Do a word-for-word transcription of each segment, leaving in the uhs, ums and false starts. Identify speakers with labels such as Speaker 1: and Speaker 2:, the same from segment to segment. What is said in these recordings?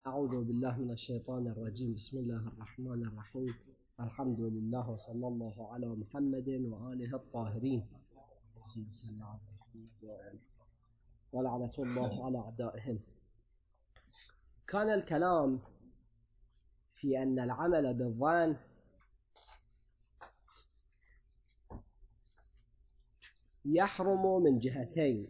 Speaker 1: أعوذ بالله من الشيطان الرجيم. بسم الله الرحمن الرحيم. الحمد لله وصلى الله على محمد وآله الطاهرين ولعنة الله على أعدائهم. كان الكلام في أن العمل بالظن يحرم من جهتين،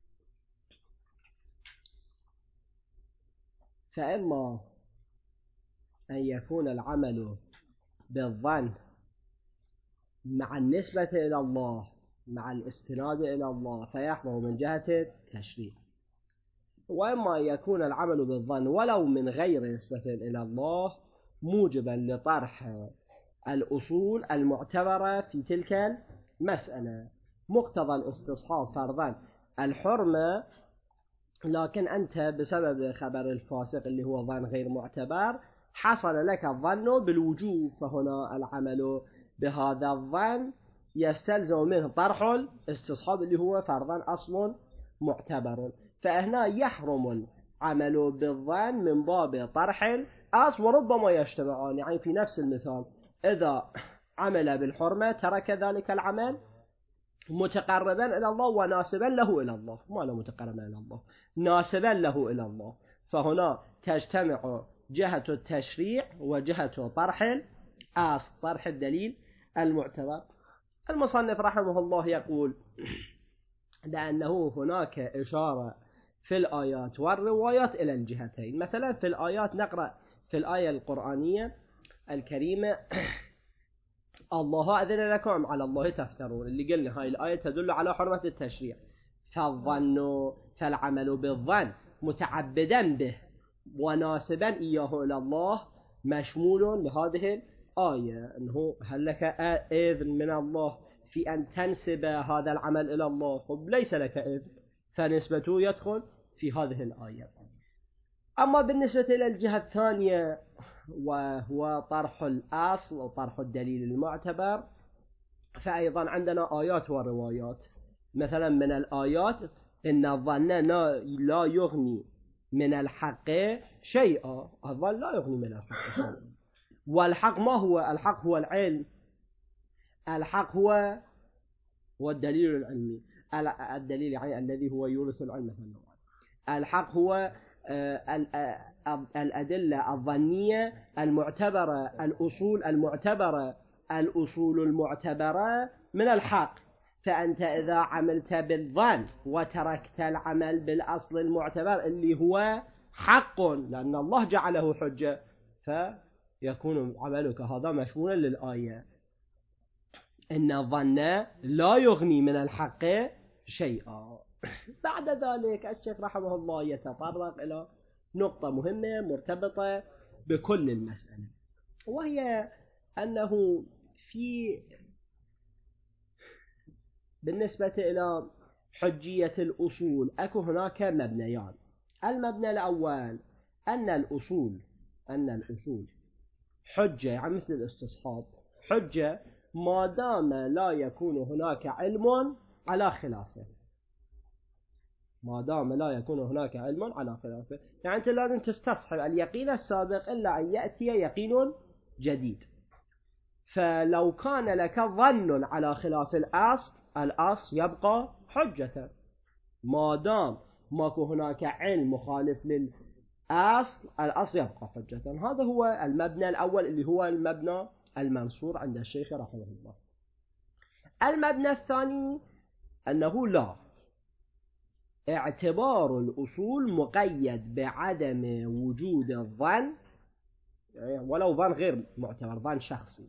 Speaker 1: فإما أن يكون العمل بالظن مع النسبة إلى الله مع الاستناد إلى الله فيحرم من جهة التشريع، وإما أن يكون العمل بالظن ولو من غير نسبة إلى الله موجبا لطرح الأصول المعتبرة في تلك المسألة. مقتضى الاستصحاب فرضا الحرمة، لكن أنت بسبب خبر الفاسق اللي هو ظن غير معتبر حصل لك الظن بالوجوب، فهنا العمل بهذا الظن يستلزم منه طرح الاستصحاب اللي هو فرضا أصل معتبر، فهنا يحرم العمل بالظن من باب طرح الأصل، وربما يجتمعان. يعني في نفس المثال إذا عمل بالحرمة ترك ذلك العمل متقربا إلى الله وناسبا له إلى الله، ما له متقربا إلى الله ناسبا له إلى الله، فهنا تجتمع جهة التشريع وجهة طرح الأصل، طرح الدليل المعتبر. المصنف رحمه الله يقول لأنه هناك إشارة في الآيات والروايات إلى الجهتين. مثلا في الآيات نقرأ في الآية القرآنية الكريمة الله أذن لكم على الله تفترون، اللي قلنا هاي الآية تدل على حرمة التشريع، فالظن فالعمل بالظن متعبدا به وناسبا إياه إلى الله مشمول لهذه الآية، أنه هل لك إذن من الله في أن تنسب هذا العمل إلى الله؟ خب ليس لك إذن، فنسبته يدخل في هذه الآية. أما بالنسبة إلى الجهة الثانية وهو طرح الأصل وطرح الدليل المعتبر، فأيضا عندنا آيات وروايات. مثلا من الآيات إن الظن لا يغني من الحق شيئا، الظن لا يغني من الحق شيئا، والحق ما هو؟ الحق هو العلم، الحق هو هو الدليل العلمي، الدليل يعني الذي هو يورث العلم. الحق هو الأدلة الظنية المعتبرة، الأصول المعتبرة، الأصول المعتبرة من الحق. فأنت إذا عملت بالظن وتركت العمل بالأصل المعتبر اللي هو حق لأن الله جعله حجة، فيكون عملك هذا مشمولا للآية إن الظن لا يغني من الحق شيئا. بعد ذلك الشيخ رحمه الله يتطرق إلى نقطة مهمة مرتبطة بكل المسألة، وهي أنه في بالنسبة إلى حجية الأصول أكو هناك مبنيان. المبنى الأول أن الأصول أن الأصول حجة، يعني مثل الاستصحاب حجة ما دام لا يكون هناك علم على خلافه، ما دام لا يكون هناك علم على خلافه. يعني أنت لازم تستصحب اليقين السابق إلا أن يأتي يقين جديد. فلو كان لك ظن على خلاف الأصل، الأصل يبقى حجة ما دام ماكو هناك علم مخالف للأصل، الأصل يبقى حجة. هذا هو المبنى الأول اللي هو المبنى المنصور عند الشيخ رحمه الله. المبنى الثاني أنه لا اعتبار الأصول مقيد بعدم وجود الظن، ولو ظن غير معتبر، ظن شخصي.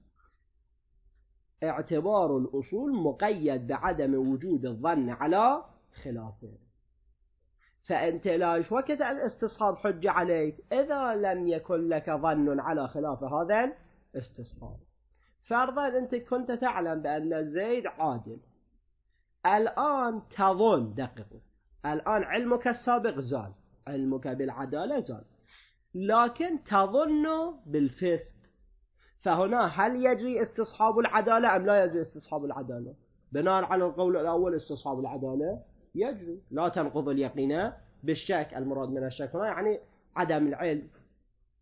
Speaker 1: اعتبار الأصول مقيد بعدم وجود الظن على خلافه، فأنت لا وقت الاستصحاب حجة عليك إذا لم يكن لك ظن على خلاف هذا الاستصحاب. فرضا أنت كنت تعلم بأن زيد عادل، الآن تظن، دققوا، الآن علمك السابق زال، علمك بالعدالة زال، لكن تظن بالفسق، فهنا هل يجري استصحاب العدالة أم لا يجري استصحاب العدالة؟ بناء على القول الأول استصحاب العدالة يجري، لا تنقض اليقين بالشك. المراد من الشك هنا يعني عدم العلم،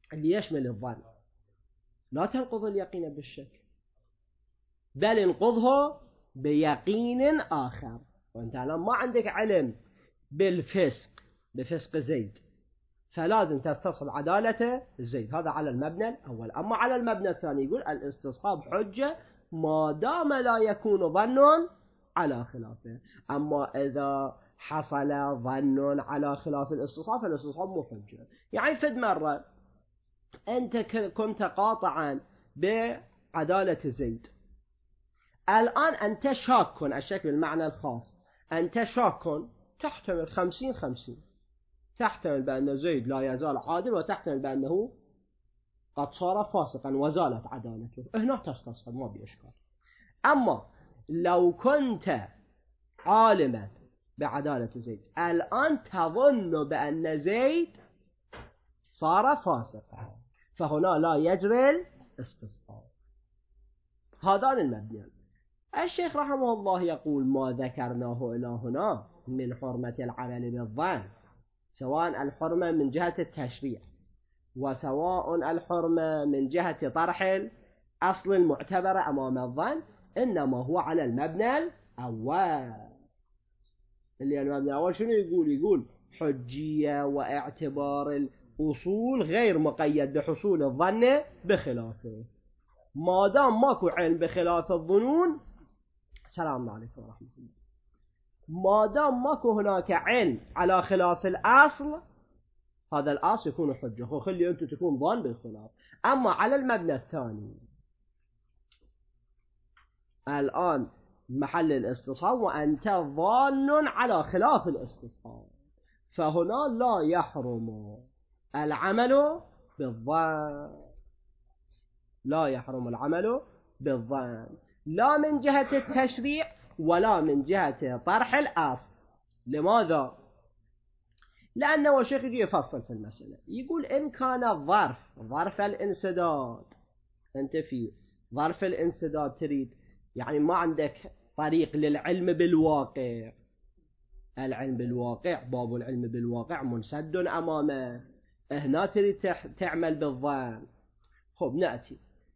Speaker 1: اللي يشمل الظن لا تنقض اليقين بالشك، بل انقضه بيقين آخر. وانت الآن ما عندك علم بالفسق بفسق زيد، فلازم تستصل عدالة زيد. هذا على المبنى الأول. أما على المبنى الثاني يقول الاستصحاب حجة ما دام لا يكون ظن على خلافه. أما إذا حصل ظن على خلاف الاستصحاب فالاستصحاب مو حجة. يعني فد مرة أنت كنت قاطعا بعدالة زيد، الآن أنت شاك، الشك بالمعنى الخاص، أنت شاك تحتمل خمسين خمسين، تحتمل بأن زيد لا يزال عادل وتحتمل بأنه قد صار فاسقا وزالت عدالته، هنا تستصحب ما بإشكال. أما لو كنت عالما بعدالة زيد الآن تظن بأن زيد صار فاسقا، فهنا لا يجري الاستصحاب. هذان المبنيان. الشيخ رحمه الله يقول ما ذكرناه إلى هنا من حرمة العمل بالظن، سواء الحرمة من جهة التشريع وسواء الحرمة من جهة طرح الأصل المعتبر أمام الظن، إنما هو على المبنى الأول. اللي المبنى الأول شنو يقول؟ يقول حجية واعتبار الأصول غير مقيد بحصول الظن بخلافه. ما دام ماكو علم بخلاف الظنون، السلام عليكم ورحمة الله، ما دام ماكو هناك علم على خلاف الأصل، هذا الأصل يكون حجة، وخلي أنت تكون ظن بالخلاف. أما على المبنى الثاني الآن محل الاستصحاب وأنت ظان على خلاف الاستصحاب، فهنا لا يحرم العمل بالظن، لا يحرم العمل بالظن لا من جهة التشريع ولا من جهة طرح الأصل. لماذا؟ لأنه الشيخ يجي يفصل في المسألة، يقول إن كان الظرف ظرف الانسداد، أنت في ظرف الانسداد تريد يعني ما عندك طريق للعلم بالواقع، العلم بالواقع باب العلم بالواقع منسد أمامه، هنا تريد تعمل بالظن. خب نأتي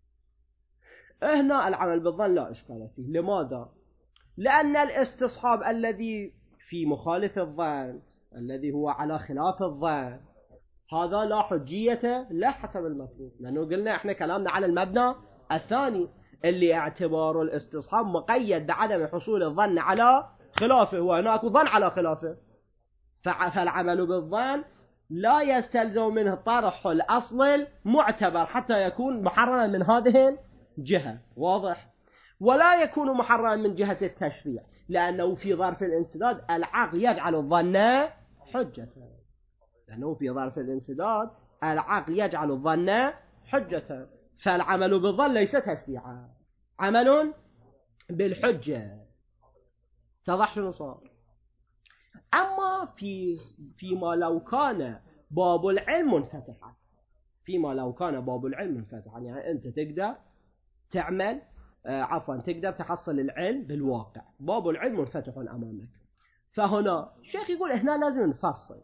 Speaker 1: هنا العمل بالظن لا إشكال فيه. لماذا؟ لأن الاستصحاب الذي في مخالف الظن الذي هو على خلاف الظن هذا لا حجية لا حسب المفروض، لأنه قلنا إحنا كلامنا على المبنى الثاني اللي اعتبار الاستصحاب مقيد بعدم حصول الظن على خلافه، وهناك ظن على خلافه، فالعمل بالظن لا يستلزم منه طرح الأصل المعتبر حتى يكون محرما من هذه الجهة، واضح؟ ولا يكون محرما من جهة التشريع، لأنه في ظرف الانسداد العقل يجعل الظن حجة، لأنه في ظرف الانسداد العقل يجعل الظن حجة، فالعمل بالظن ليس تشريعا، عمل بالحجة. تضح شنو صار؟ أما في فيما لو كان باب العلم منفتحا، فيما لو كان باب العلم منفتحا يعني أنت تقدر تعمل آه عفوا تقدر تحصل العلم بالواقع، باب العلم منفتح أمامك، فهنا الشيخ يقول هنا لازم نفصل.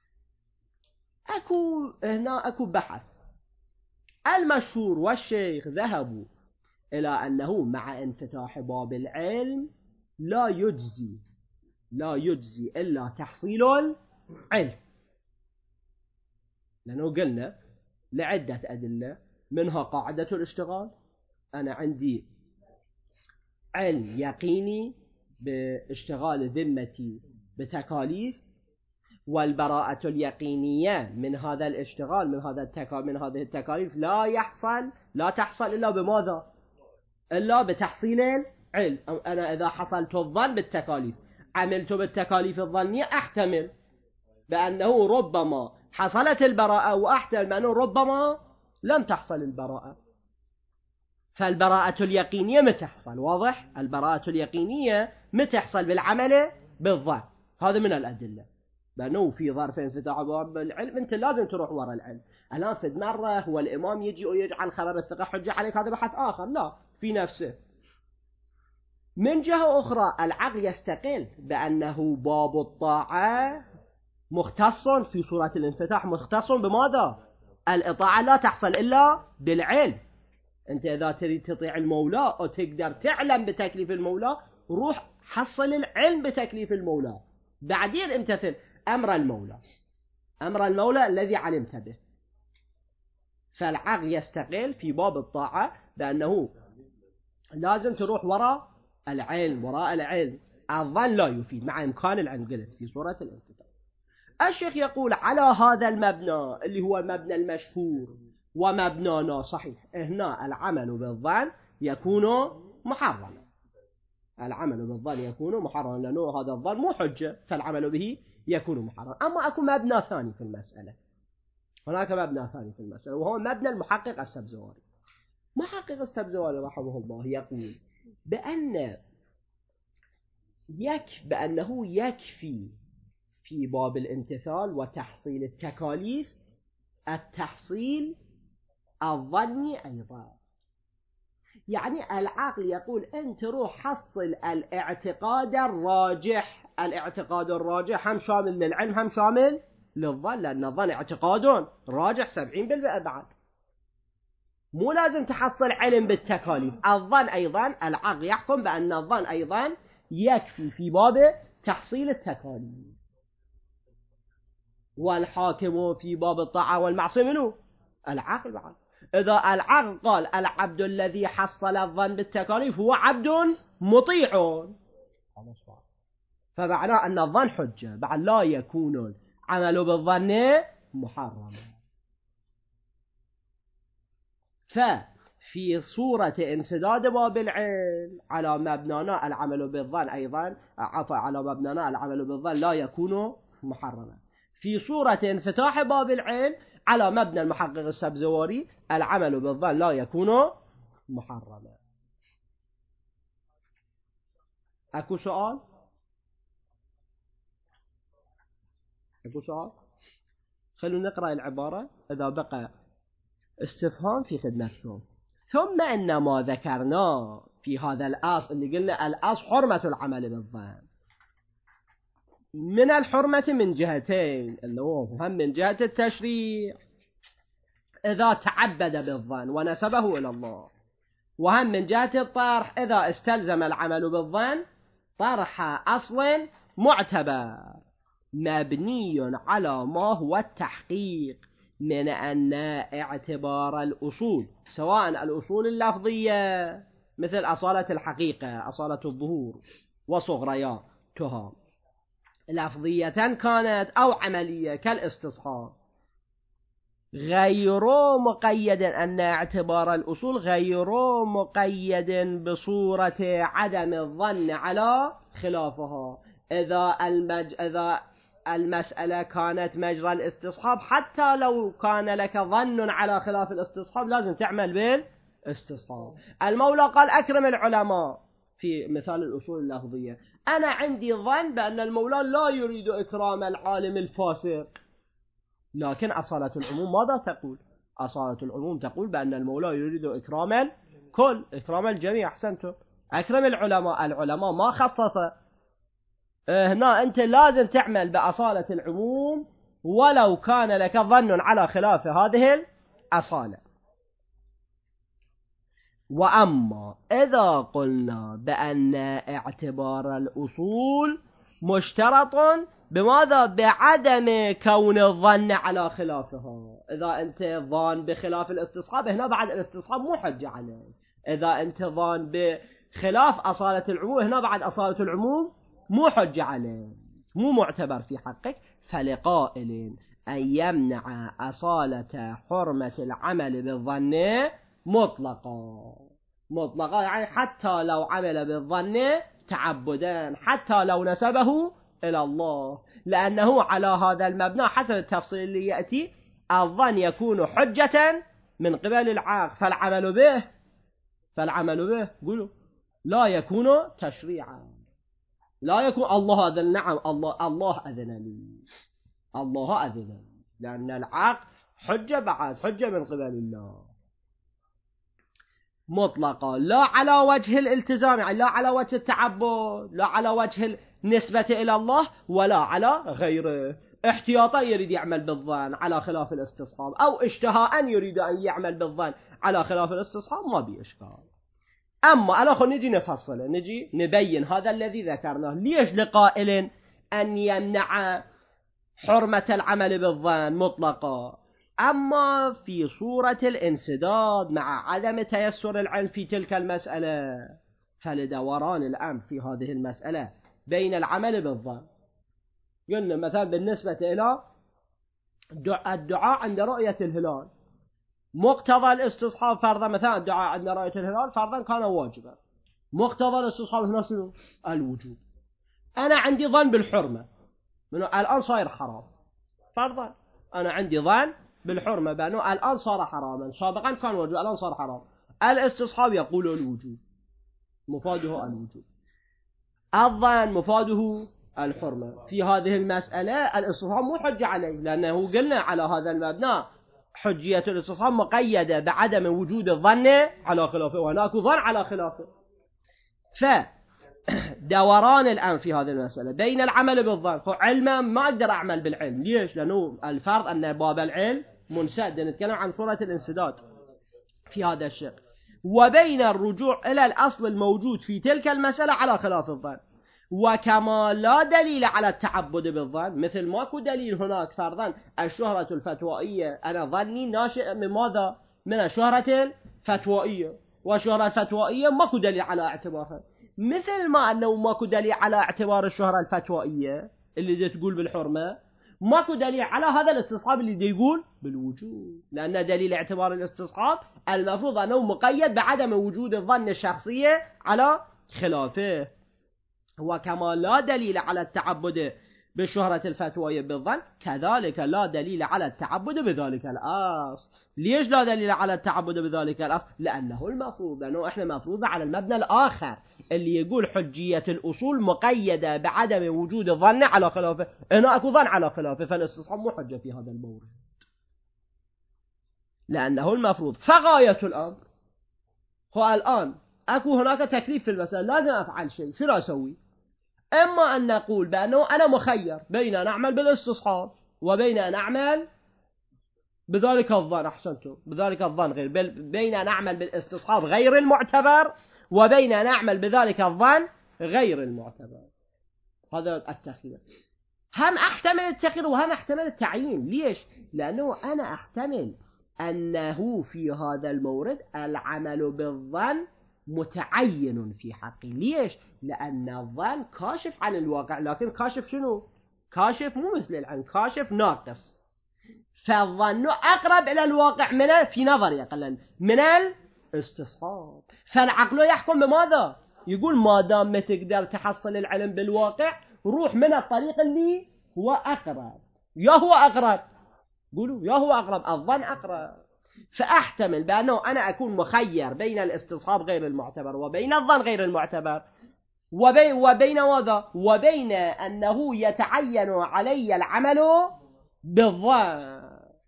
Speaker 1: أكو هنا أكو بحث، المشهور والشيخ ذهبوا إلى أنه مع انفتاح باب العلم لا يجزي لا يجزي إلا تحصيل العلم، لأنه قلنا لعدة أدلة، منها قاعدة الاشتغال، أنا عندي علم يقيني باشتغال ذمتي بتكاليف، والبراءة اليقينية من هذا الاشتغال من هذا التكاليف من هذه التكاليف لا يحصل لا تحصل إلا بماذا؟ إلا بتحصيل العلم. أنا إذا حصلت الظن بالتكاليف عملت بالتكاليف الظنية أحتمل بأنه ربما حصلت البراءة، وأحتمل بأنه ربما لم تحصل البراءة، فالبراءة اليقينية متحصل، واضح؟ البراءة اليقينية متحصل بالعمل بالظن، هذا من الأدلة، لأنه في ظرف انفتاح باب العلم أنت لازم تروح وراء العلم. الآن في مرة هو الإمام يجي ويجعل خبر الثقة حجة عليك، هذا بحث آخر، لا في نفسه. من جهة أخرى العقل يستقل بأنه باب الطاعة مختص في صورة الانفتاح، مختص بماذا؟ الإطاعة لا تحصل إلا بالعلم. أنت إذا تريد تطيع المولى أو تقدر تعلم بتكليف المولى، روح حصل العلم بتكليف المولى، بعدين امتثل أمر المولى، أمر المولى الذي علمت به. فالعقل يستقل في باب الطاعة بأنه لازم تروح وراء العلم، وراء العلم. الظن لا يفيد مع إمكان العلم، قلت في سورة الانفطار. الشيخ يقول على هذا المبنى اللي هو المبنى المشهور ومبنانا صحيح، هنا العمل بالظن يكون محرما، العمل بالظن يكون محرما، لأنه هذا الظن مو حجة، فالعمل به يكون محرما. أما أكو مبنى ثاني في المسألة، هناك مبنى ثاني في المسألة، وهو مبنى المحقق السبزواري. محقق السبزواري رحمه الله يقول بأن يك بأنه يكفي في باب الامتثال وتحصيل التكاليف التحصيل الظني أيضا. يعني العقل يقول أنت روح حصل الاعتقاد الراجح، الاعتقاد الراجح هم شامل للعلم هم شامل للظن، لأن الظن اعتقاد راجح سبعين بالمئة بعد، مو لازم تحصل علم بالتكاليف. الظن أيضا العقل يحكم بأن الظن أيضا يكفي في باب تحصيل التكاليف. والحاكم في باب الطاعة والمعصية منه العقل بعد. إذا العقل قال العبد الذي حصل الظن بالتكاليف هو عبد مطيع، فمعناه أن الظن حجة، بعد لا يكون العمل بالظن محرما. ففي صورة انسداد باب العلم على مبنانا العمل بالظن أيضا عفوا على مبنانا العمل بالظن لا يكون محرما. في صورة انفتاح باب العلم على مبنى المحقق السبزواري العمل بالظن لا يكون محرما. أكو سؤال؟ أكو سؤال؟ خلونا نقرأ العبارة إذا بقى استفهام في خدمتكم. ثم إن ما ذكرناه في هذا الأصل اللي قلنا الأصل حرمة العمل بالظن، من الحرمة من جهتين، أنه هم من جهة التشريع إذا تعبد بالظن ونسبه إلى الله، وهم من جهة الطرح إذا استلزم العمل بالظن طرح أصل معتبر مبني على ما هو التحقيق من أن اعتبار الأصول، سواء الأصول اللفظية مثل أصالة الحقيقة أصالة الظهور وصغرياتها لفظية كانت أو عملية كالاستصحاب، غير مقيد أن اعتبار الأصول غير مقيد بصورة عدم الظن على خلافها. إذا المج... إذا المسألة كانت مجرى الاستصحاب حتى لو كان لك ظن على خلاف الاستصحاب لازم تعمل بالاستصحاب. المولى قال أكرم العلماء في مثال الأصول اللفظية، أنا عندي ظن بأن المولى لا يريد إكرام العالم الفاسق، لكن أصالة العموم ماذا تقول؟ أصالة العموم تقول بأن المولى يريد إكرام الكل، إكرام الجميع. أحسنتم، أكرم العلماء، العلماء ما خصص. هنا أنت لازم تعمل بأصالة العموم ولو كان لك ظن على خلاف هذه الأصالة. وأما إذا قلنا بأن اعتبار الأصول مشترط بماذا؟ بعدم كون الظن على خلافها. إذا أنت ظان بخلاف الاستصحاب هنا بعد الاستصحاب مو حجة عليه. إذا أنت ظان بخلاف أصالة العموم هنا بعد أصالة العموم مو حجة عليه، مو معتبر في حقك. فلقائل أن يمنع أصالة حرمة العمل بالظن مطلقا، مطلقا يعني حتى لو عمل بالظن تعبدا، حتى لو نسبه إلى الله، لأنه على هذا المبنى حسب التفصيل اللي يأتي الظن يكون حجة من قبل العقل، فالعمل به فالعمل به قولوا لا يكون تشريعا، لا يكون الله أذن. نعم الله الله أذن لي، الله أذن لي، لأن العقل حجة بعد حجة من قبل الله مطلقا، لا على وجه الالتزام يعني لا على وجه التعبد، لا على وجه النسبة إلى الله ولا على غيره. احتياطا يريد يعمل بالظن على خلاف الاستصحاب، أو اشتهاء يريد أن يعمل بالظن على خلاف الاستصحاب، ما بي إشكال. أما الآخر نجي نفصله، نجي نبين هذا الذي ذكرناه. ليش لقائل أن يمنع حرمة العمل بالظن مطلقا، أما في صورة الانسداد مع عدم تيسر العلم في تلك المسألة فلدوران الأمر في هذه المسألة بين العمل بالظن. قلنا مثلا بالنسبة إلى الدعاء عند رؤية الهلال، مقتضى الاستصحاب فرضا، مثلا الدعاء عند رؤية الهلال فرضا كان واجبا، مقتضى الاستصحاب هنا شنو؟ الوجوب. أنا عندي ظن بالحرمة، منه الآن صاير حرام فرضا، أنا عندي ظن بالحرمة بأنه الآن صار حراما، سابقا كان واجب الآن صار حرام. الاستصحاب يقول الوجوب، مفاده الوجوب، الظن مفاده الحرمة. في هذه المسألة الاستصحاب مو حجة عليه، لأنه قلنا على هذا المبنى حجية الاستصحاب مقيدة بعدم وجود الظن على خلافه، وهناك ظن على خلافه. فدوران الآن في هذه المسألة بين العمل بالظن، علما ما أقدر أعمل بالعلم. ليش؟ لأنه الفرض أن باب العلم منسد، نتكلم عن صورة الانسداد في هذا الشق، وبين الرجوع إلى الأصل الموجود في تلك المسألة على خلاف الظن. وكما لا دليل على التعبد بالظن، مثل ماكو دليل هناك فرضا الشهرة الفتوائية، أنا ظني ناشئ من ماذا؟ من الشهرة الفتوائية، والشهرة الفتوائية ماكو دليل على اعتبارها، مثل ما أنه ماكو دليل على اعتبار الشهرة الفتوائية اللي دي تقول بالحرمة، ماكو دليل على هذا الاستصحاب اللي دي يقول بالوجود، لأن دليل اعتبار الاستصحاب المفروض أنه مقيد بعدم وجود الظن الشخصية على خلافه. وكما لا دليل على التعبد بالشهرة الفتوية بالظن، كذلك لا دليل على التعبد بذلك الأصل. ليش لا دليل على التعبد بذلك الأصل؟ لأنه المفروض، لأنه إحنا مفروض على المبنى الآخر اللي يقول حجية الأصول مقيدة بعدم وجود الظن على خلافه، هنا أكو ظن على خلافه، فالاستصحاب مو حجة في هذا المورد، لأنه المفروض. فغاية الأمر هو الآن أكو هناك تكليف في المسألة، لازم أفعل شيء، شو أسوي؟ إما أن نقول بأنه أنا مخير بين أن أعمل بالاستصحاب وبين أن أعمل بذلك الظن، أحسنتم، بذلك الظن غير، بين أن أعمل بالاستصحاب غير المعتبر وبين أن أعمل بذلك الظن غير المعتبر. هذا التخيير. هم أحتمل التخيير وهم أحتمل التعيين. ليش؟ لأنه أنا أحتمل أنه في هذا المورد العمل بالظن متعين في حقي. ليش؟ لأن الظن كاشف عن الواقع، لكن كاشف شنو؟ كاشف مو مثل العين، كاشف ناقص. فالظن أقرب إلى الواقع من، في نظري أقلا، من الاستصحاب. فالعقل يحكم بماذا؟ يقول ما دام ما تقدر تحصل العلم بالواقع، روح من الطريق اللي هو أقرب. يا هو أقرب، قولوا يا هو أقرب، الظن أقرب. فأحتمل بأنه أنا أكون مخير بين الاستصحاب غير المعتبر وبين الظن غير المعتبر، وبين, وبين ماذا؟ وبين أنه يتعين علي العمل بالظن.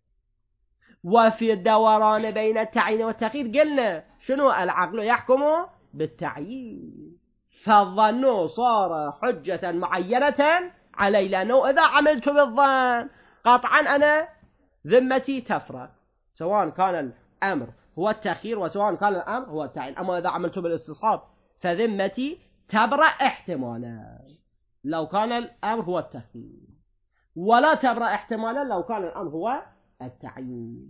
Speaker 1: وفي الدوران بين التعيين والتخيير قلنا شنو؟ العقل يحكم بالتعيين، فالظن صار حجة معينة علي، لأنه إذا عملت بالظن قطعا أنا ذمتي تفرق، سواء كان الأمر هو التخيير وسواء كان الأمر هو التعيين. أما إذا عملت بالاستصحاب فذمتي تبرأ احتمالا لو كان الأمر هو التخيير، ولا تبرأ احتمالا لو كان الأمر هو التعيين.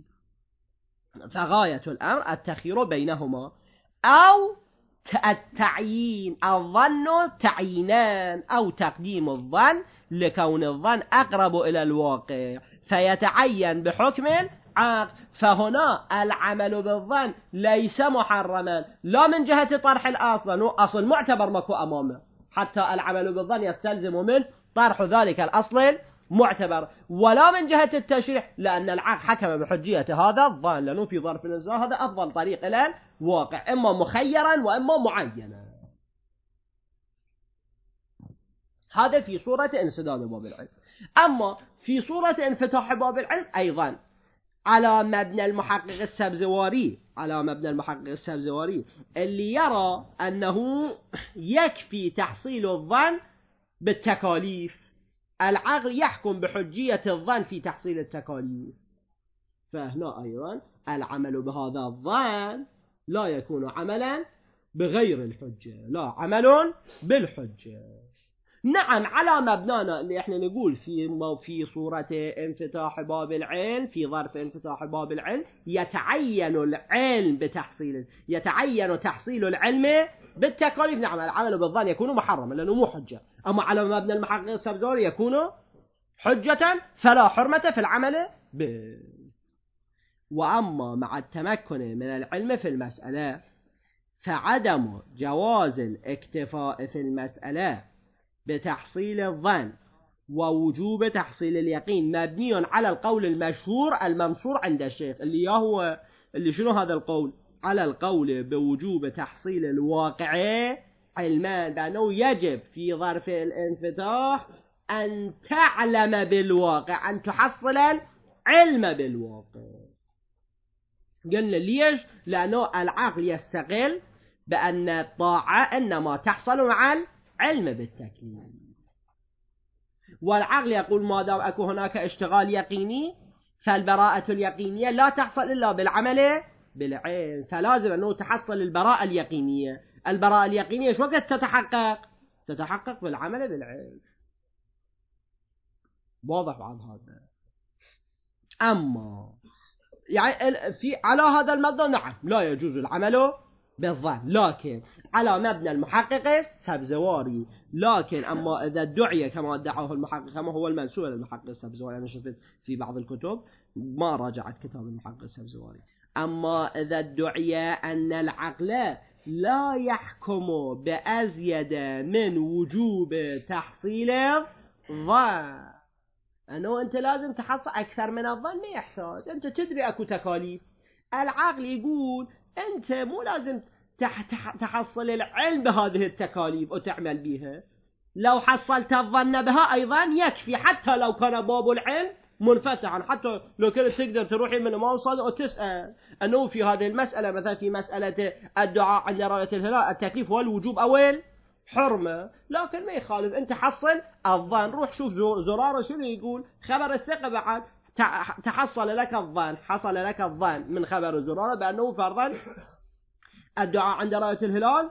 Speaker 1: فغاية الأمر التخيير بينهما، أو التعيين، الظن تعيينان، أو تقديم الظن لكون الظن أقرب إلى الواقع فيتعين بحكم العقل. فهنا العمل بالظن ليس محرما لا من جهة طرح الأصل، لأنه أصل معتبر ماكو أمامه، حتى العمل بالظن يستلزم من طرح ذلك الأصل معتبر، ولا من جهة التشريع، لأن العقل حكم بحجية هذا الظن، لأنه في ظرف الإنسان هذا أفضل طريق إلى الواقع، إما مخيرا وإما معينا. هذا في صورة انسداد باب العلم. أما في صورة انفتاح باب العلم أيضا على مبنى المحقق السبزواري، على مبنى المحقق السبزواري اللي يرى أنه يكفي تحصيل الظن بالتكاليف، العقل يحكم بحجية الظن في تحصيل التكاليف، فهنا أيضا العمل بهذا الظن لا يكون عملا بغير الحجة، لا عمل بالحجة. نعم على مبنانا اللي احنا نقول في في صورة انفتاح باب العلم، في ظرف انفتاح باب العلم يتعين العلم بتحصيل يتعين تحصيل العلم بالتكاليف. نعم العمل بالظن يكون محرما لأنه مو حجة، أما على مبنى المحقق السبزوري يكون حجة فلا حرمة في العمل به. وأما مع التمكن من العلم في المسألة فعدم جواز الاكتفاء في المسألة بتحصيل الظن ووجوب تحصيل اليقين مبني على القول المشهور المنصور عند الشيخ، اللي هو اللي شنو هذا القول؟ على القول بوجوب تحصيل الواقع علما، بأنه يجب في ظرف الانفتاح أن تعلم بالواقع، أن تحصل العلم بالواقع. قلنا ليش؟ لأنه العقل يستقل بأن الطاعة إنما تحصل مع العلم بالتكليف، والعقل يقول ما دام أكو هناك اشتغال يقيني فالبراءة اليقينية لا تحصل إلا بالعمل بالعلم، فلازم أنه تحصل البراءة اليقينية. البراءة اليقينية شو وقت تتحقق؟ تتحقق بالعمل بالعلم. واضح بعد هذا؟ أما يعني في على هذا المبنى نعم لا يجوز العمل بالظن، لكن على مبنى المحقق السبزواري. لكن أما إذا ادعي كما ادعاه المحقق كما هو المنسوب للمحقق السبزواري، أنا شفت في بعض الكتب ما راجعت كتاب المحقق السبزواري، أما إذا ادعي أن العقل لا يحكم بأزيد من وجوب تحصيل الظن، أنه أنت لازم تحصل أكثر من الظن، ما يحتاج، أنت تدري أكو تكاليف. العقل يقول أنت مو لازم تحصل العلم بهذه التكاليف وتعمل بها، لو حصلت الظن بها أيضا يكفي، حتى لو كان باب العلم منفتحا، حتى لو كنت تقدر تروحي من ما وصل وتسأل أنه في هذه المسألة مثلا في مسألة الدعاء عند رؤية الهلال التكليف هو الوجوب أو حرمة، لكن ما يخالف أنت حصل الظن. روح شوف زرارة شنو يقول، خبر الثقة بعد تحصل لك الظن، حصل لك الظن من خبر زرارة بأنه فرضا الدعاء عند رؤية الهلال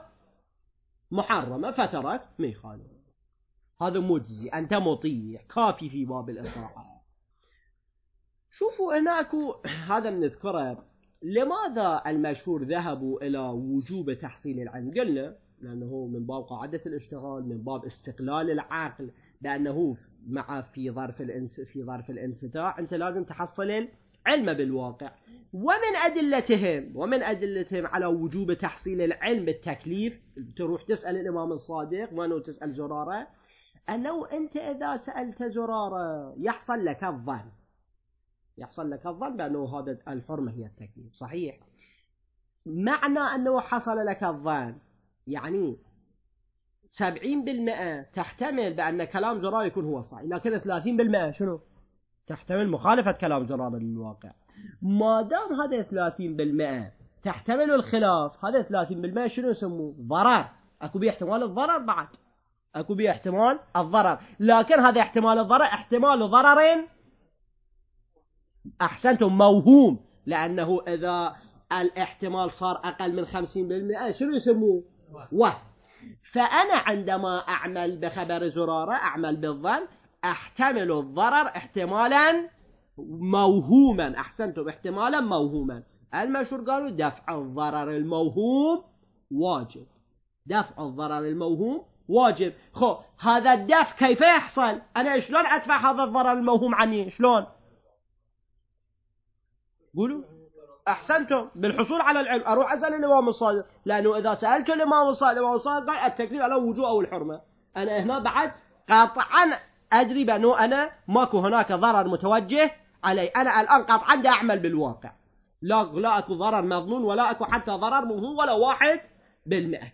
Speaker 1: محرمة فترك، ما يخالف، هذا مجزي، أنت مطيع كافي في باب الإطاعة. شوفوا هناك هذا نذكره، لماذا المشهور ذهبوا إلى وجوب تحصيل العلم؟ قلنا لأنه من باب قاعدة الاشتغال، من باب استقلال العقل، لأنه مع في ظرف الانس في ظرف الانفتاح أنت لازم تحصل العلم بالواقع. ومن أدلتهم ومن أدلتهم على وجوب تحصيل العلم بالتكليف، تروح تسأل الإمام الصادق وأنه تسأل زرارة، أنه أنت إذا سألت زرارة يحصل لك الظن، يحصل لك الظن بأنه هذا الحرمة هي التكليف، صحيح؟ معنى أنه حصل لك الظن يعني سبعين بالمئة تحتمل بأن كلام زرار يكون هو صحيح، لكن ثلاثين بالمئة شنو؟ تحتمل مخالفة كلام زرار للواقع. ما دام هذا ثلاثين بالمئة تحتمل الخلاف، هذا ثلاثين بالمئة شنو يسموه؟ ضرر، أكو بيه احتمال الضرر، بعد أكو بيه احتمال الضرر، لكن هذا احتمال الضرر احتمال ضرر أحسنتم موهوم، لأنه إذا الاحتمال صار أقل من خمسين بالمئة شنو يسموه؟ وهم. فأنا عندما أعمل بخبر زرارة أعمل بالظن، أحتمل الضرر احتمالا موهوما، أحسنتم، احتمالا موهوما. المشهور قالوا دفع الضرر الموهوم واجب، دفع الضرر الموهوم واجب. خو هذا الدفع كيف يحصل؟ أنا شلون أدفع هذا الضرر الموهوم عني؟ شلون؟ قولوا. أحسنتم، بالحصول على العلم. أروح أسأل الإمام الصادق، لأنه إذا سألت الإمام الصادق الإمام الصادق قال التكليف على وجوه أو الحرمة، أنا هنا بعد قطعا أدري بأنه أنا ماكو هناك ضرر متوجه علي، أنا الآن قطعا دا أعمل بالواقع، لا لا أكو ضرر مظنون ولا أكو حتى ضرر موهوم ولا واحد بالمئة.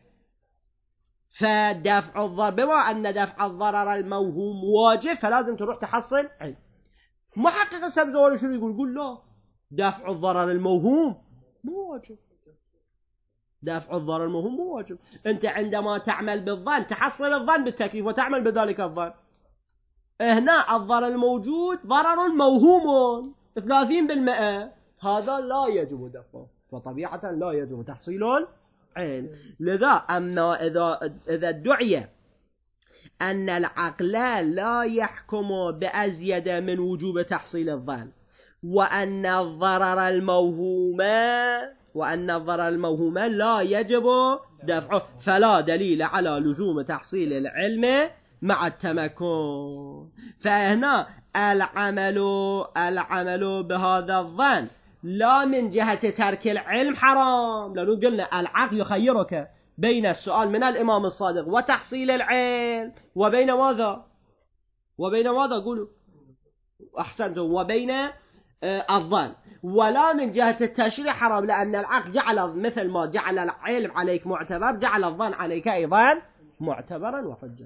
Speaker 1: فدفع الضرر، بما أن دفع الضرر الموهوم واجب فلازم تروح تحصل علم. محقق السبزواري شنو يقول؟ يقول لا، دفع الضرر الموهوم مو واجب، دفع الضرر الموهوم مو واجب. أنت عندما تعمل بالظن تحصل الظن بالتكليف وتعمل بذلك الظن، هنا الضرر الموجود ضرر موهوم ثلاثين بالمئة، هذا لا يجب دفعه، فطبيعة لا يجب تحصيل العلم. لذا أما إذا إذا ادعي أن العقل لا يحكم بأزيد من وجوب تحصيل الظن، وأن الضرر الموهوم وأن الضرر الموهوم لا يجب دفعه، فلا دليل على لزوم تحصيل العلم مع التمكن. فهنا العمل العمل بهذا الظن لا من جهة ترك العلم حرام، لأنه قلنا العقل يخيرك بين السؤال من الإمام الصادق وتحصيل العلم وبين ماذا وبين ماذا قولوا أحسنتم وبين الظن، ولا من جهة التشريع حرام، لأن العقل جعل مثل ما جعل العلم عليك معتبر جعل الظن عليك أيضا معتبرا وحجة.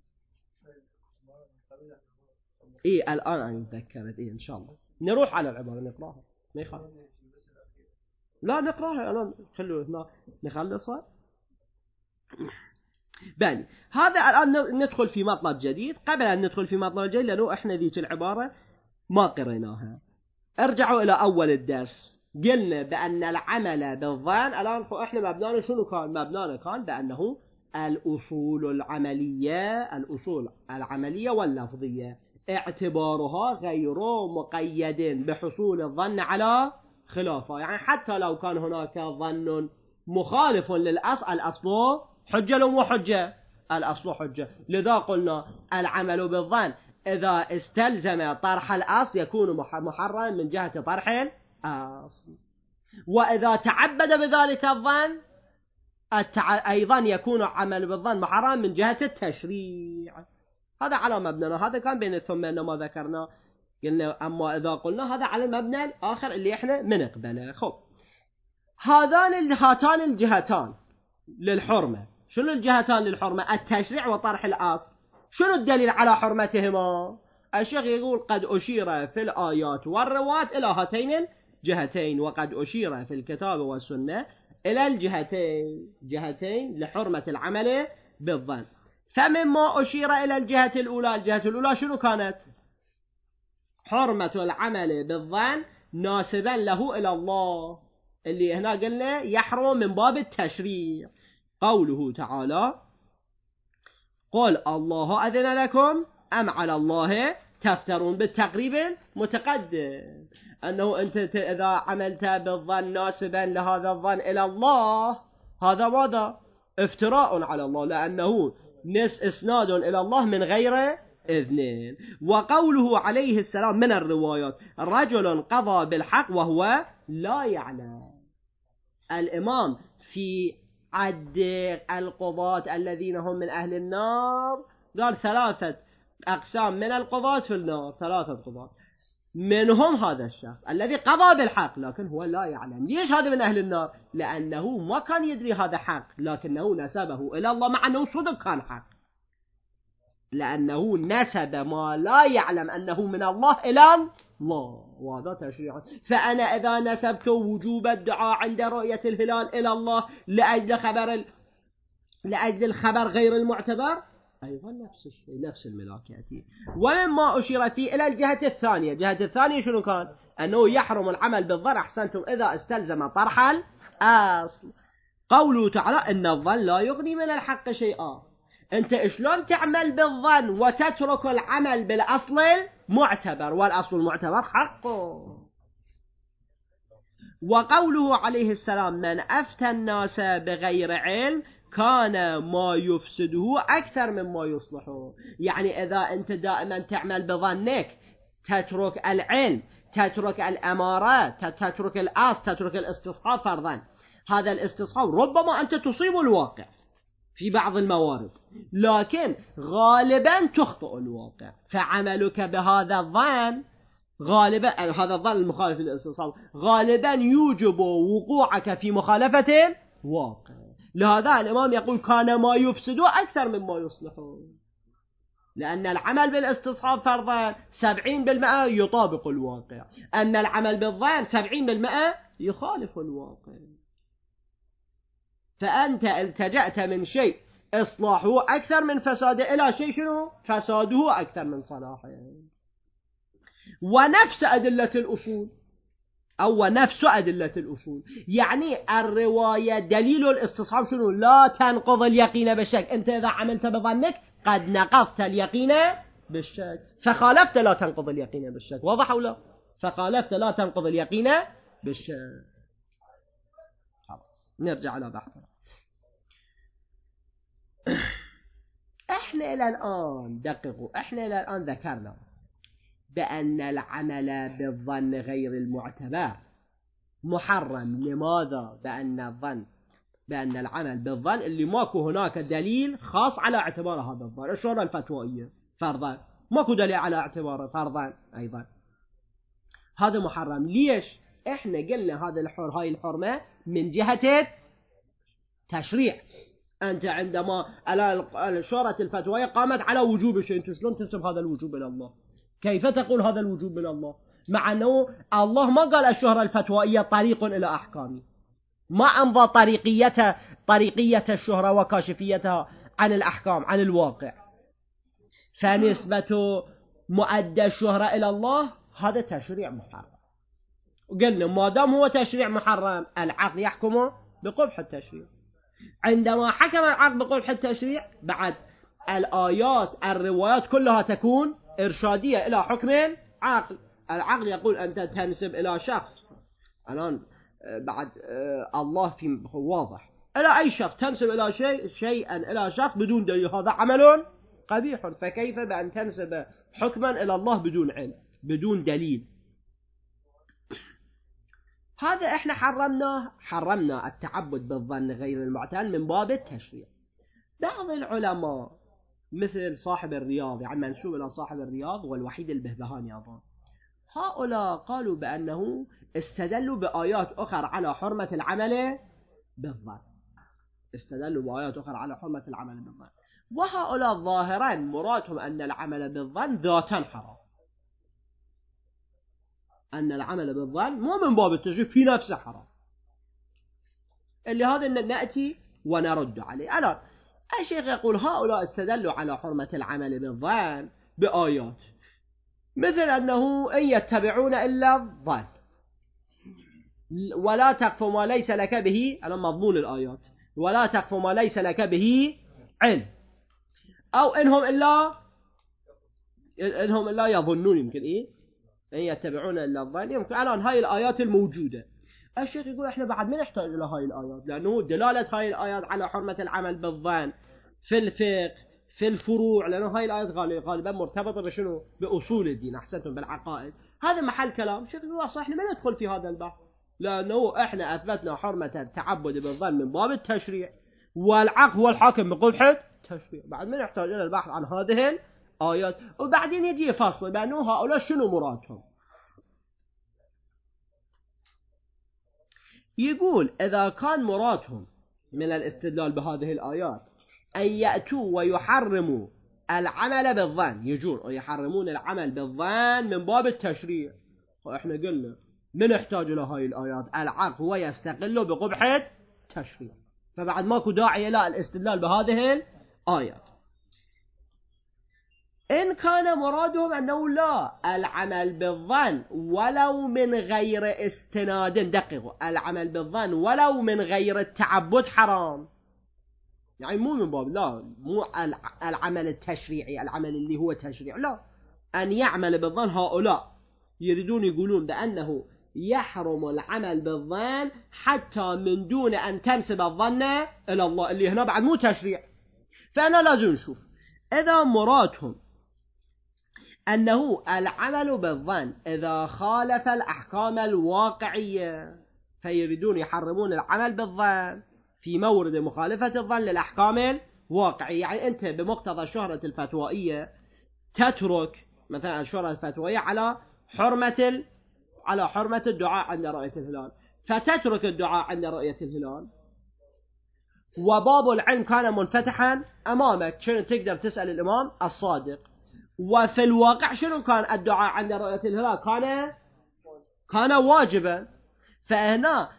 Speaker 1: إيه الآن أنا تذكرت إيه إن شاء الله نروح على العبارة نقراها ما يخالف، لا نقراها الآن خلوه هنا نخلصها. بل هذا الآن ندخل في مطلب جديد. قبل أن ندخل في مطلب جديد لأنه إحنا ذيك العبارة ما قريناها، ارجعوا إلى أول الدرس قلنا بأن العمل بالظن الآن إحنا مبنانا شنو كان؟ مبنانا كان بأنه الأصول العملية الأصول العملية واللفظية اعتبارها غير مقيد بحصول الظن على خلافه، يعني حتى لو كان هناك ظن مخالف للأصل الأصل حجة وحجة الأصل حجة. لذا قلنا العمل بالظن إذا استلزم طرح الأصل يكون محرما من جهة طرح الأصل، وإذا تعبد بذلك الظن أيضا يكون عمل بالظن محرما من جهة التشريع. هذا على مبنى، هذا كان بين الثم ما ذكرنا قلنا. أما إذا قلنا هذا على المبنى الآخر اللي إحنا منقبله. خب هذان هاتان الجهتان للحرمة، شنو الجهتان للحرمة؟ التشريع وطرح الأصل. شنو الدليل على حرمتهما؟ الشيخ يقول قد أشير في الآيات والروايات إلى هاتين الجهتين، وقد أشير في الكتاب والسنة إلى الجهتين جهتين لحرمة العمل بالظن. فمما أشير إلى الجهة الأولى، الجهة الأولى شنو كانت؟ حرمة العمل بالظن ناسبا له إلى الله، اللي هنا قلنا يحرم من باب التشريع. قوله تعالى قل الله أذن لكم أم على الله تفترون، بالتقريب متقدم أنه أنت إذا عملت بالظن ناسبا لهذا الظن إلى الله هذا ماذا؟ افتراء على الله، لأنه نس إسناد إلى الله من غير إذن. وقوله عليه السلام من الروايات رجل قضى بالحق وهو لا يعلم. الإمام في عد القضاة الذين هم من أهل النار قال ثلاثة أقسام من القضاة في النار، ثلاثة قضاة، منهم هذا الشخص الذي قضى بالحق لكن هو لا يعلم. ليش هذا من أهل النار؟ لأنه ما كان يدري هذا حق لكنه نسبه إلى الله مع أنه صدق كان حق، لأنه نسب ما لا يعلم أنه من الله إلى الله، وهذا تشريع. فأنا إذا نسبت وجوب الدعاء عند رؤية الهلال إلى الله لأجل خبر ال... لأجل الخبر غير المعتبر أيضا نفس الشيء نفس الملاك يأتي. ومما أشير فيه إلى الجهة الثانية، الجهة الثانية شنو كان؟ أنه يحرم العمل بالظن أحسنتم إذا استلزم طرح الأصل. قوله تعالى إن الظن لا يغني من الحق شيئا. أنت إشلون تعمل بالظن وتترك العمل بالأصل المعتبر، والأصل المعتبر حقه. وقوله عليه السلام من أفتى الناس بغير علم كان ما يفسده أكثر مما يصلحه. يعني إذا أنت دائما تعمل بظنك تترك العلم تترك الأمارات تترك الأصل تترك الاستصحاب فرضا، هذا الاستصحاب ربما أنت تصيب الواقع في بعض الموارد لكن غالبا تخطئ الواقع، فعملك بهذا الظن غالبا هذا الظن المخالف للاستصحاب غالبا يوجب وقوعك في مخالفة الواقع. لهذا الإمام يقول كان ما يفسد أكثر مما يصلحه، لأن العمل بالاستصحاب فرضا سبعين بالمئة يطابق الواقع، أن العمل بالظن سبعين بالمئة يخالف الواقع. فأنت التجأت من شيء إصلاحه أكثر من فساده إلى شيء شنو فساده أكثر من صلاحه. ونفس أدلة الأصول أو نفس أدلة الأصول، يعني الرواية دليل الاستصحاب شنو؟ لا تنقض اليقين بالشك. أنت إذا عملت بظنك قد نقضت اليقين بالشك، فخالفت لا تنقض اليقين بالشك. واضح أو لا؟ فخالفت لا تنقض اليقين بالشك. خلاص نرجع على بحثنا. احنا إلى الآن دققوا، احنا إلى الآن ذكرنا بأن العمل بالظن غير المعتبر محرم. لماذا؟ بأن الظن بأن العمل بالظن اللي ماكو هناك دليل خاص على اعتبار هذا الظن. الشهرة الفتوائية فرضا ماكو دليل على اعتباره فرضا أيضا، هذا محرم. ليش؟ احنا قلنا هذا الحر هاي الحرمة من جهة تشريع. أنت عندما الشهرة الفتوائية قامت على وجوب شيء، أنت شلون تنسب هذا الوجوب إلى الله؟ كيف تقول هذا الوجوب إلى الله؟ مع أنه الله ما قال الشهرة الفتوائية طريق إلى أحكامه، ما أمضى طريقية طريقية الشهرة وكاشفيتها عن الأحكام عن الواقع. فنسبة مؤدى الشهرة إلى الله هذا تشريع محرم. قلنا ما دام هو تشريع محرم العقل يحكم بقبح التشريع. عندما حكم العقل بقبح التشريع بعد الآيات الروايات كلها تكون إرشادية إلى حكم عقل. العقل يقول أنت تنسب إلى شخص الآن بعد الله في واضح إلى أي شخص تنسب إلى شيء شيئا إلى شخص بدون دليل، هذا عمل قبيح. فكيف بأن تنسب حكما إلى الله بدون علم بدون دليل؟ هذا إحنا حرمنا حرمنا التعبد بالظن غير المعتبر من باب التشريع. بعض العلماء مثل صاحب الرياض، يعني منسوب إلى صاحب الرياض والوحيد البهبهاني أظن، هؤلاء قالوا بأنه استدلوا بآيات أخرى على حرمة العمل بالظن. استدلوا بآيات أخرى على حرمة العمل بالظن، وهؤلاء ظاهرا مرادهم أن العمل بالظن ذاتا حرام، أن العمل بالظن مو من باب التشريع في نفسه حرام. اللي هذا أن نأتي ونرد عليه. الآن الشيخ يقول هؤلاء استدلوا على حرمة العمل بالظن بآيات مثل أنه إن يتبعون إلا الظن ولا تقف ما ليس لك به، أنا مضمون الآيات، ولا تقف ما ليس لك به علم، أو إنهم إلا إنهم إلا يظنون. يمكن إيه إن يتبعون إلا الظن. يمكن الآن هاي الآيات الموجودة. الشيخ يقول إحنا بعد ما نحتاج إلى هاي الآيات، لأنه دلالة هاي الآيات على حرمة العمل بالظن في الفقه في الفروع، لأنه هاي الآيات غالبا مرتبطة بشنو؟ بأصول الدين، أحسنتم بالعقائد. هذا محل كلام. الشيخ يقول صح إحنا ما ندخل في هذا البحث، لأنه إحنا أثبتنا حرمة التعبد بالظن من باب التشريع، والعقل هو الحاكم بقبح التشريع. بعد ما نحتاج إلى البحث عن هذه الآيات، وبعدين يجي فصل بأنه هؤلاء شنو مرادهم. يقول إذا كان مرادهم من الاستدلال بهذه الآيات أن يأتوا ويحرموا العمل بالظن، يجون ويحرمون العمل بالظن من باب التشريع، وإحنا قلنا من نحتاج إلى هاي الآيات، العقل هو يستقل بقبح التشريع، فبعد ماكو داعي إلى الاستدلال بهذه الآيات. إن كان مرادهم أنه لا، العمل بالظن ولو من غير استناد، دققوا، العمل بالظن ولو من غير التعبد حرام، يعني مو من باب لا مو العمل التشريعي، العمل اللي هو تشريع، لا، أن يعمل بالظن. هؤلاء يريدون يقولون بأنه يحرم العمل بالظن حتى من دون أن تنسب الظن إلى الله، اللي هنا بعد مو تشريع. فأنا لازم نشوف إذا مرادهم أنه العمل بالظن إذا خالف الأحكام الواقعية، فيريدون يحرمون العمل بالظن في مورد مخالفة الظن للأحكام الواقعية. يعني أنت بمقتضى الشهرة الفتوائية تترك مثلا الشهرة الفتوائية على حرمة ال... على حرمة الدعاء عند رؤية الهلال، فتترك الدعاء عند رؤية الهلال، وباب العلم كان منفتحا أمامك، شنو تقدر تسأل الإمام الصادق. وفي الواقع شنو كان الدعاء عند رؤية الهلال؟ كان كان واجبا. فهنا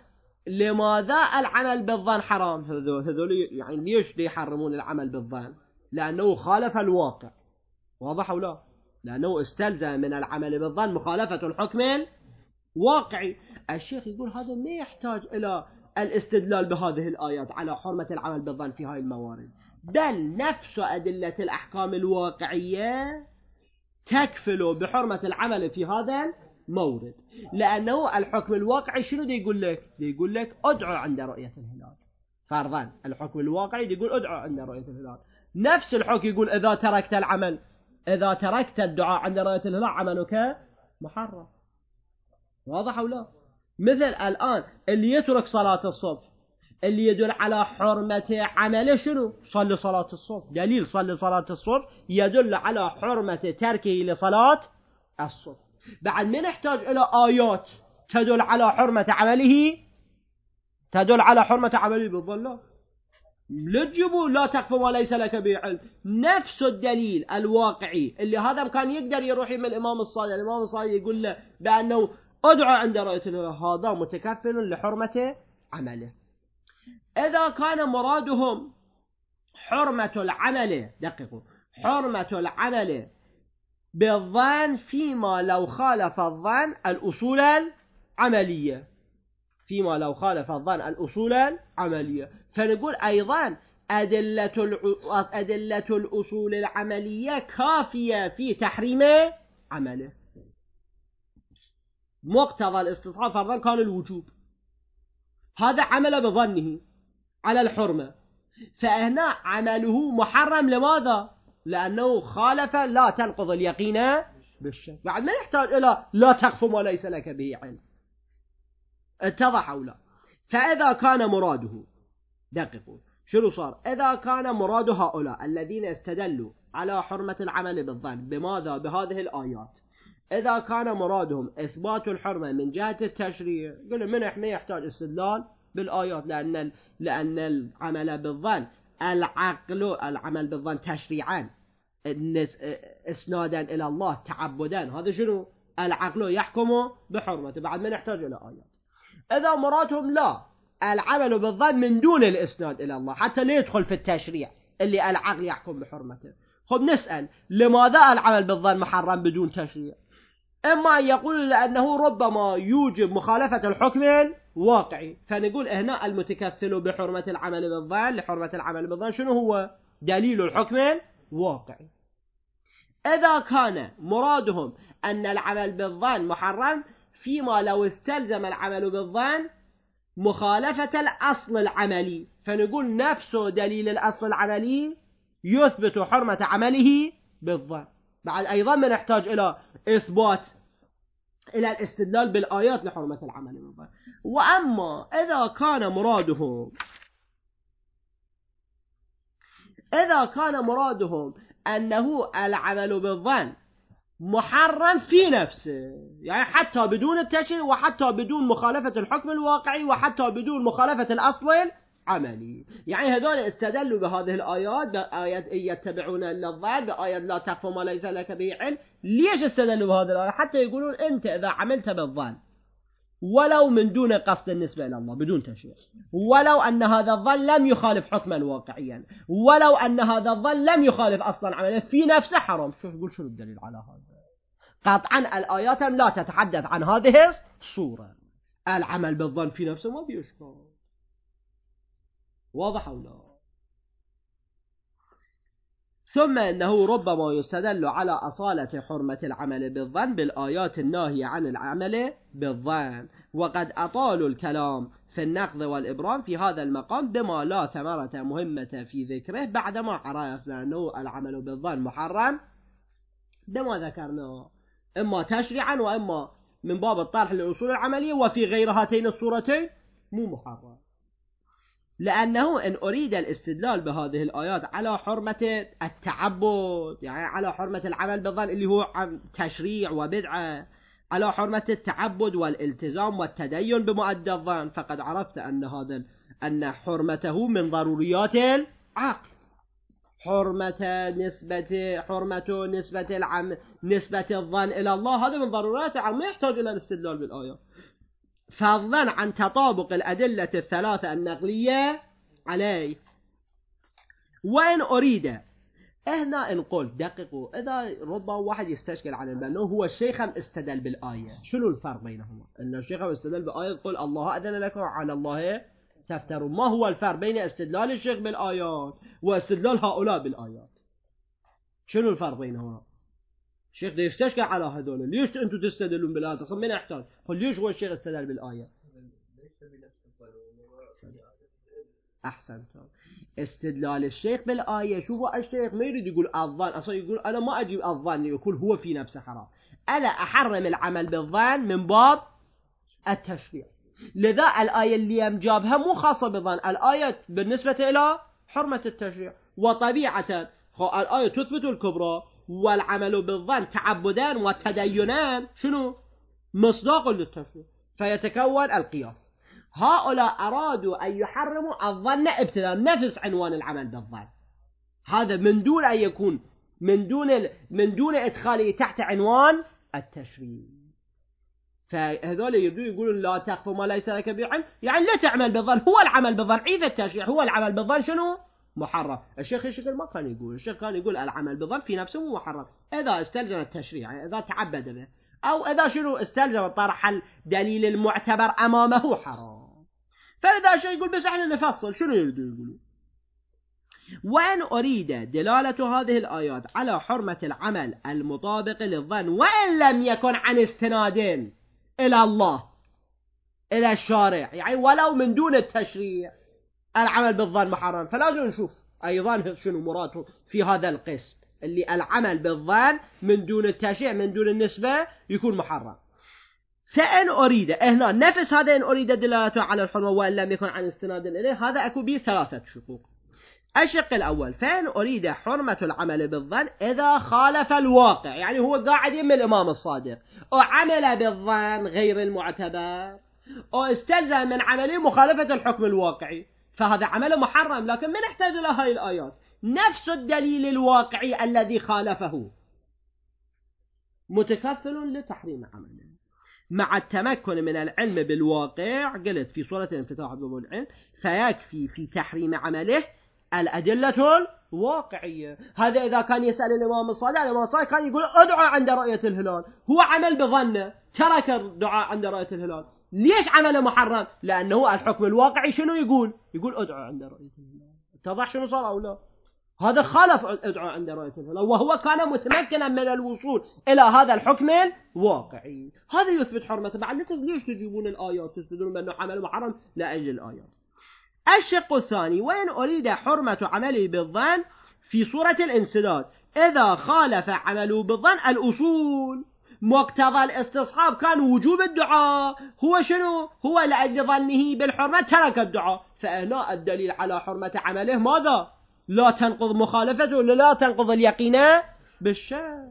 Speaker 1: لماذا العمل بالظن حرام؟ هذول يعني ليش يحرمون العمل بالظن؟ لأنه خالف الواقع. واضح أو لا؟ لأنه استلزم من العمل بالظن مخالفة الحكم الواقعي. الشيخ يقول هذا ما يحتاج إلى الاستدلال بهذه الآيات على حرمة العمل بالظن في هذه الموارد، بل نفس أدلة الأحكام الواقعية تكفل بحرمة العمل في هذا المورد. لأنه الحكم الواقعي شنو دي يقول لك؟ دي يقول لك ادعو عند رؤية الهلال فرضا. الحكم الواقعي دي يقول ادعو عند رؤية الهلال. نفس الحكم يقول إذا تركت العمل، إذا تركت الدعاء عند رؤية الهلال عملك محرم. واضح أو لا؟ مثل الآن اللي يترك صلاة الصبح، اللي يدل على حرمة عمله شنو؟ صلي صلاة الصبح. دليل صلي صلاة الصبح يدل على حرمة تركه لصلاة الصبح. بعد ما نحتاج إلى آيات تدل على حرمة عمله، تدل على حرمة عمله بالظن. لا تجيبوا لا تقف ما ليس لك به علم. نفس الدليل الواقعي اللي هذا كان يقدر يروح من الإمام الصادق، الإمام الصادق يقول له بأنه ادعو عند رؤية الهلال، هذا متكفل لحرمة عمله. إذا كان مرادهم حرمة العمل، دققوا، حرمة العمل بالظن فيما لو خالف الظن الأصول العملية، فيما لو خالف الظن الأصول العملية، فنقول أيضا أدلة أدلة الأصول العملية كافية في تحريم عمله. مقتضى الاستصحاب فرضا كان الوجوب، هذا عمل بظنه على الحرمة، فهنا عمله محرم. لماذا؟ لأنه خالف لا تنقض اليقين بالشك. بعد ما يحتاج إلى لا تخف ما ليس لك به علم. اتضح أو لا؟ فإذا كان مراده، دققوا شنو صار، إذا كان مراد هؤلاء الذين استدلوا على حرمة العمل بالظن بماذا؟ بهذه الآيات. إذا كان مرادهم إثبات الحرمة من جهة التشريع، قلنا من إحنا يحتاج استدلال بالآيات، لأن لأن العمل بالظن العقل، العمل بالظن تشريعا إسنادا إلى الله تعبدا، هذا شنو؟ العقل يحكم بحرمته. بعد ما نحتاج إلى آيات. إذا مرادهم لا، العمل بالظن من دون الإسناد إلى الله حتى لا يدخل في التشريع اللي العقل يحكم بحرمته. خب نسأل لماذا العمل بالظن محرم بدون تشريع؟ إما أن يقول لأنه ربما يوجب مخالفة الحكم الواقعي، فنقول هنا المتكفل بحرمة العمل بالظن لحرمة العمل بالظن شنو هو؟ دليل الحكم الواقعي. إذا كان مرادهم أن العمل بالظن محرم فيما لو استلزم العمل بالظن مخالفة الأصل العملي، فنقول نفس دليل الأصل العملي يثبت حرمة عمله بالظن. بعد أيضا ما نحتاج إلى إثبات، إلى الاستدلال بالآيات لحرمة العمل بالظن. وأما إذا كان مرادهم إذا كان مرادهم أنه العمل بالظن محرم في نفسه، يعني حتى بدون التشريع وحتى بدون مخالفة الحكم الواقعي وحتى بدون مخالفة الأصل العملي، يعني هذول استدلوا بهذه الآيات، بآيات يتبعون إلا الظن، بآيات لا تقف ما ليس لك به علم. ليش استدلوا بهذه الآية؟ حتى يقولون أنت إذا عملت بالظن ولو من دون قصد النسبة إلى الله بدون تشريع، ولو أن هذا الظن لم يخالف حكما واقعيا، ولو أن هذا الظن لم يخالف أصلا عملا في نفسه حرام. شو يقول؟ شنو الدليل على هذا؟ قطعا الآيات لا تتحدث عن هذه الصورة. العمل بالظن في نفسه ما بيشكل. واضح أو لا؟ ثم أنه ربما يستدل على أصالة حرمة العمل بالظن بالآيات الناهية عن العمل بالظن، وقد أطالوا الكلام في النقض والإبرام في هذا المقام بما لا ثمرة مهمة في ذكره، بعدما عرفنا أنه العمل بالظن محرم بما ذكرناه، إما تشريعا وإما من باب الطرح للأصول العملية، وفي غير هاتين الصورتين مو محرم. لأنه إن أريد الاستدلال بهذه الآيات على حرمة التعبد، يعني على حرمة العمل بالظن اللي هو تشريع وبدعة، على حرمة التعبد والالتزام والتدين بمؤدى الظن، فقد عرفت أن هذا أن حرمته من ضروريات العقل. حرمة نسبة حرمة نسبة العم نسبة الظن إلى الله هذا من ضرورات العقل، ما يحتاج إلى الاستدلال بالآيات. فضلا عن تطابق الأدلة الثلاثة النقلية عليه. وإن أريد هنا إن قلت دققوا، إذا ربما واحد يستشكل على بأنه هو الشيخ استدل بالآية، شنو الفرق بينهما؟ أن الشيخ استدل بالآية يقول الله أذن لكم على الله تفترون. ما هو الفرق بين استدلال الشيخ بالآيات واستدلال هؤلاء بالآيات؟ شنو الفرق بينهما؟ الشيخ ده يستشكل على هذول، ليش أنتم تستدلون بالآيات؟ أصلا من يحتاج؟ قل ليش هو الشيخ استدل بالآية؟ أحسن. استدلال الشيخ بالآية، شوفوا الشيخ ما يريد يقول الظن، أصلا يقول أنا ما أجيب الظن يقول هو في نفسه حرام، أنا أحرم العمل بالظن من باب التشريع. لذا الآية اللي يمجابها مو خاصة بالظن، الآية بالنسبة إلى حرمة التشريع. وطبيعة الآية تثبت الكبرى، والعمل بالظن تعبدان وتدينان شنو؟ مصداق للتشريع، فيتكون القياس. هؤلاء أرادوا أن يحرموا الظن ابتداء، نفس عنوان العمل بالظن، هذا من دون أن يكون من دون من دون إدخاله تحت عنوان التشريع. فهذول يريدون يقولون لا تخف ما ليس لك بعلم، يعني لا تعمل بالظن، هو العمل بالظن عيد التشريع، هو العمل بالظن شنو؟ محرم. الشيخ الشكل ما كان يقول، الشيخ كان يقول العمل بالظن في نفسه محرم إذا استلزم التشريع، يعني إذا تعبد به، أو إذا شنو استلزم طرح الدليل المعتبر أمامه حرام. فإذا شيء يقول بس احنا نفصل شنو يريدون يقولون. وأن أريد دلالة هذه الآيات على حرمة العمل المطابق للظن وإن لم يكن عن استناد إلى الله إلى الشارع، يعني ولو من دون التشريع العمل بالظن محرم، فلازم نشوف أيضا شنو مراده في هذا القسم اللي العمل بالظن من دون التشريع من دون النسبة يكون محرم. فإن أريد هنا نفس هذا إن أريد دلالته على الحرمة وإن لم يكن عن استناد إليه، هذا أكو به ثلاثة شقوق. الشق الأول فإن أريد حرمة العمل بالظن إذا خالف الواقع، يعني هو قاعد يم الإمام الصادق وعمل بالظن غير المعتبر واستلزم من عمله مخالفة الحكم الواقعي، فهذا عمل محرم. لكن من يحتاج إلى هذه الآيات؟ نفس الدليل الواقعي الذي خالفه متكفل لتحريم عمله مع التمكن من العلم بالواقع. قلت في سورة الانفتاح باب العلم فيكفي في تحريم عمله الأدلة الواقعية. هذا إذا كان يسأل الإمام الصادق، الإمام الصادق كان يقول أدعى عند رؤية الهلال، هو عمل بظنه ترك الدعاء عند رؤية الهلال. ليش عمله محرم؟ لأنه الحكم الواقعي شنو يقول؟ يقول أدعى عند رؤية الهلال. اتضح شنو صار أو لا؟ هذا خالف أدعى عند رؤية الهلال، وهو كان متمكنا من الوصول إلى هذا الحكم الواقعي. هذا يثبت حرمته. بعد ليش تجيبون الآيات تثبتون بأنه عمل محرم لأجل الآيات؟ الشق الثاني وإن أريد حرمة عمله بالظن في صورة الانسداد إذا خالف عمله بالظن الأصول. مقتضى الاستصحاب كان وجوب الدعاء، هو شنو؟ هو لأجل ظنه بالحرمة ترك الدعاء، فهنا الدليل على حرمة عمله ماذا؟ لا تنقض مخالفته، لا تنقض اليقين بالشك.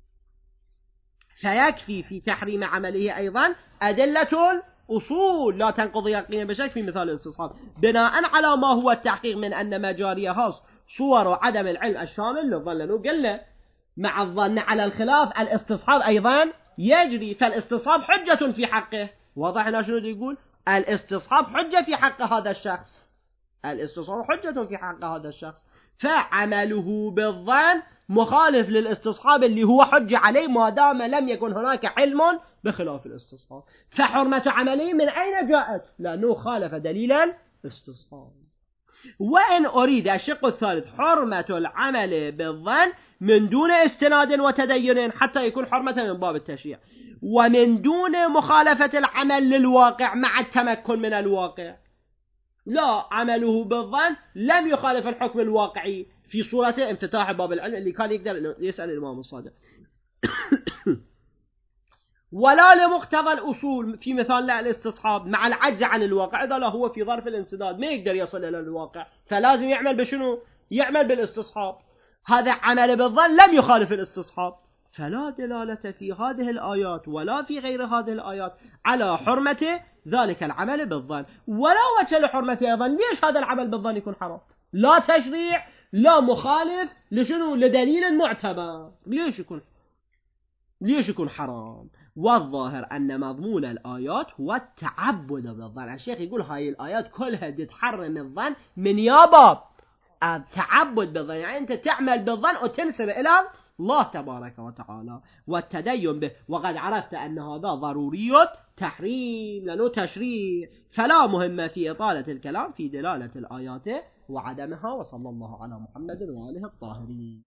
Speaker 1: فيكفي في تحريم عمله أيضا أدلة أصول لا تنقض يقين بالشك في مثال الاستصحاب، بناء على ما هو التحقيق من أن ما جاريها صور عدم العلم الشامل للظن، لأنه قلنا مع الظن على الخلاف الاستصحاب أيضا يجري، فالاستصحاب حجة في حقه. واضح هنا شنو يقول؟ الاستصحاب حجة في حق هذا الشخص، الاستصحاب حجة في حق هذا الشخص، فعمله بالظن مخالف للاستصحاب اللي هو حجة عليه ما دام لم يكن هناك علم بخلاف الاستصحاب. فحرمة عمله من أين جاءت؟ لأنه خالف دليلا استصحاب. وإن أريد الشق الثالث حرمة العمل بالظن من دون استناد وتدين حتى يكون حرمة من باب التشريع، ومن دون مخالفة العمل للواقع مع التمكن من الواقع. لا، عمله بالظن لم يخالف الحكم الواقعي في صورة انفتاح باب العلم اللي كان يقدر يسأل الإمام الصادق ولا لمقتضى الأصول في مثال الاستصحاب مع العجز عن الواقع. إذا لا هو في ظرف الانسداد ما يقدر يصل إلى الواقع، فلازم يعمل بشنو؟ يعمل بالاستصحاب. هذا عمل بالظن لم يخالف الاستصحاب، فلا دلالة في هذه الآيات ولا في غير هذه الآيات على حرمة ذلك العمل بالظن، ولا وجه لحرمته أيضا. ليش هذا العمل بالظن يكون حرام؟ لا تشريع، لا مخالف لشنو؟ لدليل معتبر. ليش يكون ليش يكون حرام؟ والظاهر أن مضمون الآيات هو التعبد بالظن. الشيخ يقول هاي الآيات كلها تحرم الظن من يابا التعبد بالظن، يعني أنت تعمل بالظن وتنسب إلى الله تبارك وتعالى والتدين به. وقد عرفت أن هذا ضروري تحريم لأنه تشريع، فلا مهم في إطالة الكلام في دلالة الآيات وعدمها. وصلى الله على محمد وآله الطاهرين.